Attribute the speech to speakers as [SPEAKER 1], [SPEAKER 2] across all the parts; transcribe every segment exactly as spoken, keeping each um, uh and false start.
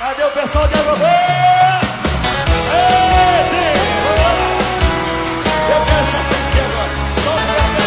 [SPEAKER 1] Cadê o pessoal de Agobê? Eu quero essa aqui agora. Solta a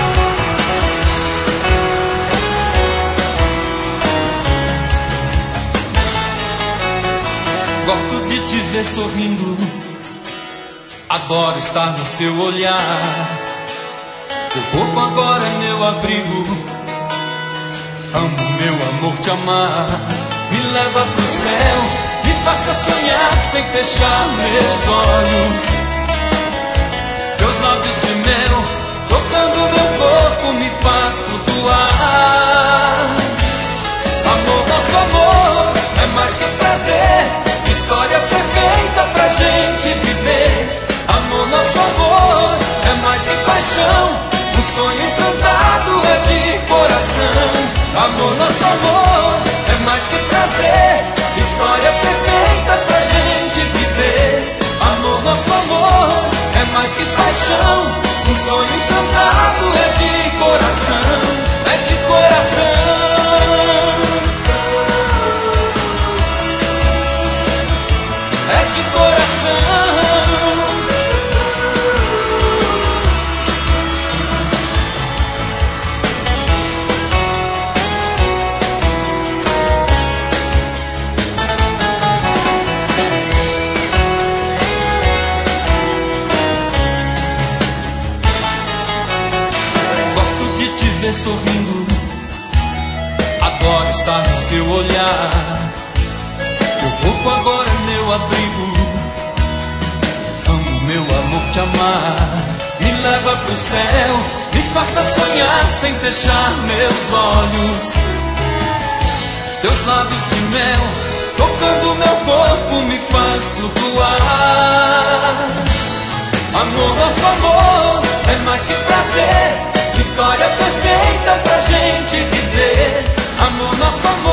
[SPEAKER 1] perna.
[SPEAKER 2] Gosto de te ver sorrindo, adoro estar no seu olhar. Teu corpo agora é meu abrigo, amo meu amor te amar. Me leva pro céu, me faça sonhar sem fechar meus olhos. Teus lábios de mel, tocando meu corpo, me faz flutuar. Amor, nosso amor é mais que prazer, história perfeita pra gente viver. Amor, nosso amor é mais que paixão, um sonho encantado é de coração. Amor, nosso amor é mais que prazer, história perfeita pra gente viver. Amor, nosso amor é mais que paixão, um sonho encantado é de coração, é de coração. É de coração. Gosto de te ver sorrindo, adoro estar no seu olhar. Teu corpo agora é meu abrigo, amo meu amor te amar. Me leva pro céu, me faça sonhar sem fechar meus olhos. Teus lábios de mel, tocando meu corpo, me faz flutuar. Amor, nosso amor é mais que prazer, história perfeita pra gente viver. Amor, nosso amor